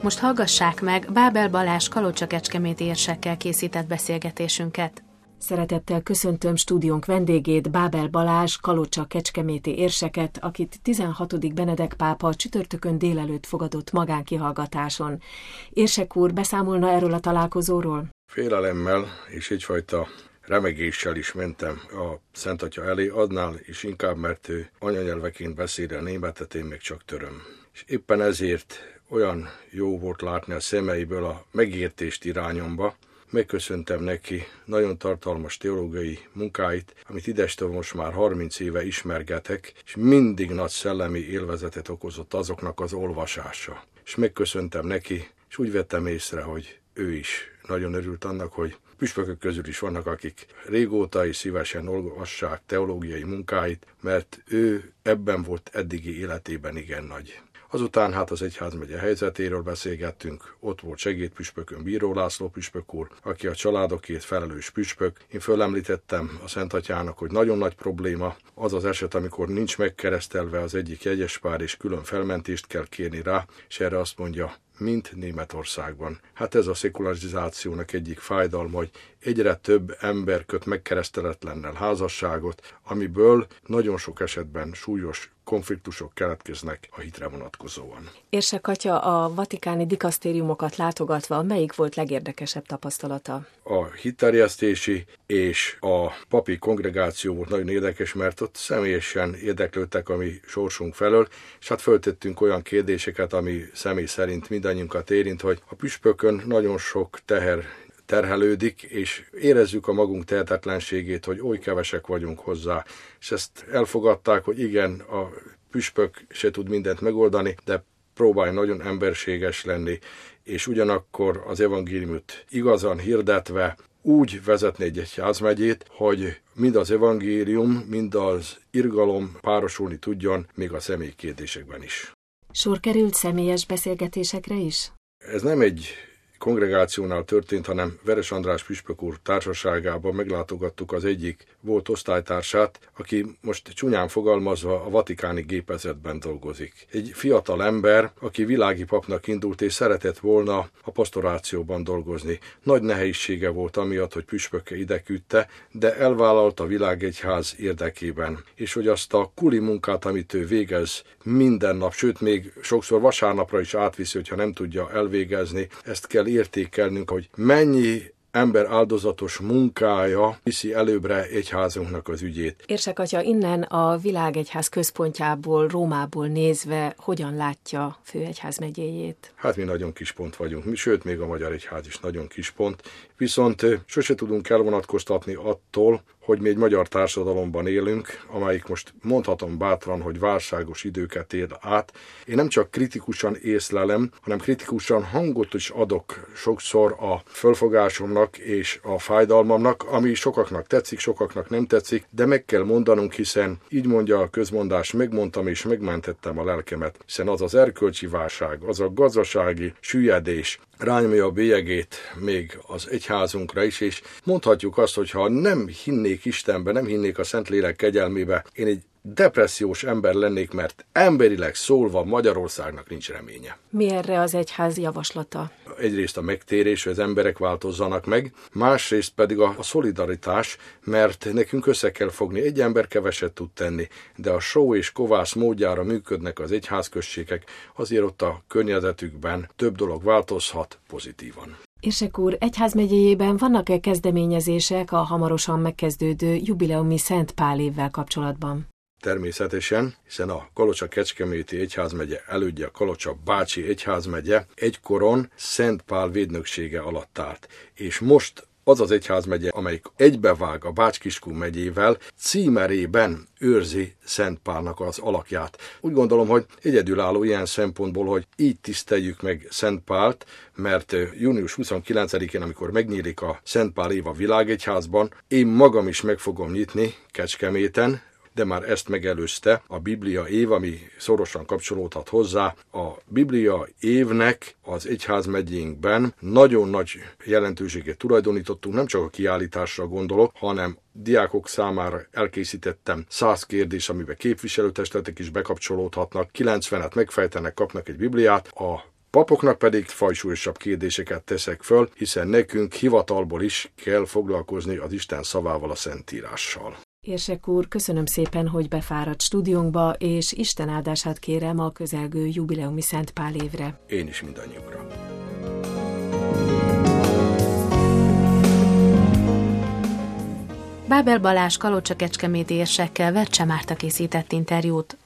Most hallgassák meg Bábel Balázs kalocsa-kecskeméti érsekkel készített beszélgetésünket. Szeretettel köszöntöm stúdiónk vendégét, Bábel Balázs kalocsa-kecskeméti érseket, akit 16. Benedek pápa csütörtökön délelőtt fogadott magánkihallgatáson. Érsek úr, beszámolna erről a találkozóról? Félelemmel és egyfajta remegéssel is mentem a Szent Atya elé, annál is inkább, mert ő anyanyelveként beszél a németet, én még csak töröm. És éppen ezért olyan jó volt látni a szemeiből a megértést irányomba. Megköszöntem neki nagyon tartalmas teológiai munkáit, amit idestől most már 30 éve ismergetek, és mindig nagy szellemi élvezetet okozott azoknak az olvasása. És megköszöntem neki, és úgy vettem észre, hogy ő is nagyon örült annak, hogy püspökök közül is vannak, akik régóta és szívesen olvassák teológiai munkáit, mert ő ebben volt eddigi életében igen nagy. Azután az egyházmegye helyzetéről beszélgettünk, ott volt segédpüspökön Bíró László püspök úr, aki a családokért felelős püspök. Én fölemlítettem a Szent Atyának, hogy nagyon nagy probléma az az eset, amikor nincs megkeresztelve az egyik jegyespár, és külön felmentést kell kérni rá, és erre azt mondja, mint Németországban. Ez a szekularizációnak egyik fájdalma, hogy egyre több ember köt megkereszteletlennel házasságot, amiből nagyon sok esetben súlyos konfliktusok keletkeznek a hitre vonatkozóan. Érsek atya, a vatikáni dikasztériumokat látogatva melyik volt legérdekesebb tapasztalata? A hitterjesztési és a papi kongregáció volt nagyon érdekes, mert ott személyesen érdeklődtek a mi sorsunk felől, és föltettünk olyan kérdéseket, ami személy szerint mindannyiunkat érint, hogy a püspökön nagyon sok terhelődik, és érezzük a magunk tehetetlenségét, hogy oly kevesek vagyunk hozzá, és ezt elfogadták, hogy igen, a püspök se tud mindent megoldani, de próbálj nagyon emberséges lenni, és ugyanakkor az evangéliumot igazan hirdetve úgy vezetni egy egyházmegyét, hogy mind az evangélium, mind az irgalom párosulni tudjon, még a személykérdésekben is. Sor került személyes beszélgetésekre is? Ez nem egy kongregációnál történt, hanem Veres András püspök úr társaságában meglátogattuk az egyik volt osztálytársát, aki most csúnyán fogalmazva a vatikáni gépezetben dolgozik. Egy fiatal ember, aki világi papnak indult és szeretett volna a pastorációban dolgozni. Nagy nehézsége volt amiatt, hogy püspöke ide küldte, de elvállalta a világegyház érdekében. És hogy azt a kuli munkát, amit ő végez minden nap, sőt még sokszor vasárnapra is átviszi, hogyha nem tudja elvégezni, ezt kell értékelnünk, hogy mennyi ember áldozatos munkája viszi előbbre egyházunknak az ügyét. Érsek atya, innen a világegyház központjából, Rómából nézve hogyan látja főegyházmegyéjét? Mi nagyon kis pont vagyunk, sőt még a magyar egyház is nagyon kis pont, viszont sose tudunk elvonatkoztatni attól, hogy mi egy magyar társadalomban élünk, amelyik most mondhatom bátran, hogy válságos időket él át. Én nem csak kritikusan észlelem, hanem kritikusan hangot is adok sokszor a fölfogásomnak és a fájdalmamnak, ami sokaknak tetszik, sokaknak nem tetszik, de meg kell mondanunk, hiszen így mondja a közmondás, megmondtam és megmentettem a lelkemet, hiszen az az erkölcsi válság, az a gazdasági süllyedés rányomja a bélyegét még az egyházunkra is, és mondhatjuk azt, hogy ha nem hinnék Istenbe, nem hinnék a Szentlélek kegyelmébe, én egy depressziós ember lennék, mert emberileg szólva Magyarországnak nincs reménye. Mi erre az egyház javaslata? Egyrészt a megtérés, hogy az emberek változzanak meg, másrészt pedig a szolidaritás, mert nekünk össze kell fogni. Egy ember keveset tud tenni, de a só és kovász módjára működnek az egyházközségek, azért ott a környezetükben több dolog változhat pozitívan. Érsek úr, egyházmegyéjében vannak-e kezdeményezések a hamarosan megkezdődő jubileumi Szent Pál évvel kapcsolatban? Természetesen, hiszen a Kalocsa-Kecskeméti egyházmegye elődje, a Kalocsa-Bácsi egyházmegye egykoron Szent Pál védnöksége alatt állt. És most az az egyházmegye, amelyik egybevág a Bács-Kiskun megyével, címerében őrzi Szent Pálnak az alakját. Úgy gondolom, hogy egyedülálló ilyen szempontból, hogy így tiszteljük meg Szent Pált, mert június 29-én, amikor megnyílik a Szent Pál év a világegyházban, én magam is meg fogom nyitni Kecskeméten, de már ezt megelőzte a Biblia év, ami szorosan kapcsolódhat hozzá. A Biblia évnek az egyházmegyénkben nagyon nagy jelentőséget tulajdonítottunk, nem csak a kiállításra gondolok, hanem diákok számára elkészítettem 100 kérdés, amiben képviselőtestületek is bekapcsolódhatnak, 90-et megfejtenek, kapnak egy Bibliát, a Papoknak pedig fajsúlyosabb kérdéseket teszek föl, hiszen nekünk hivatalból is kell foglalkozni az Isten szavával, a Szentírással. Érsek úr, köszönöm szépen, hogy befáradt stúdiónkba, és Isten áldását kérem a közelgő jubileumi Szent Pál évre. Én is mindannyiukra. Bábel Balázs Kalocsa-Kecskeméti érsekkel Vercse Márta készített interjút.